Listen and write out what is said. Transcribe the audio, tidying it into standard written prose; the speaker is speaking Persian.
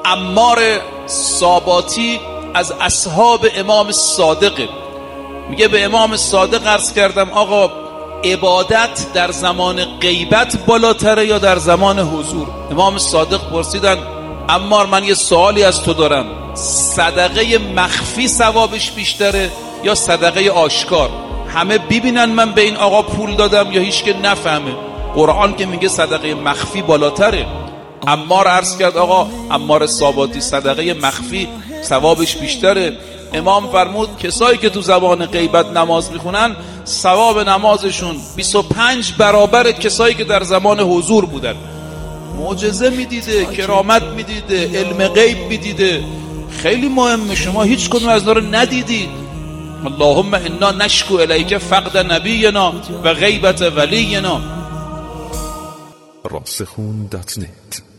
عمار ساباتی از اصحاب امام صادقه. میگه به امام صادق عرض کردم آقا عبادت در زمان غیبت بالاتره یا در زمان حضور؟ امام صادق پرسیدن عمار من یه سوالی از تو دارم، صدقه مخفی ثوابش بیشتره یا صدقه آشکار؟ همه ببینن من به این آقا پول دادم یا هیچ که نفهمه؟ قرآن که میگه صدقه مخفی بالاتره. عمار عرض کرد آقا عمار ساباتی صدقه مخفی ثوابش بیشتره. امام فرمود کسایی که تو زمان غیبت نماز میخونن ثواب نمازشون 25 برابر کسایی که در زمان حضور بودن. معجزه میدیده، کرامت میدیده، علم غیب میدیده. خیلی مهمه، شما هیچ کدوم از اینا رو ندیدید. اللهم انا نشکو الیک فقد نبینا و غیبت ولینا. راسخون.net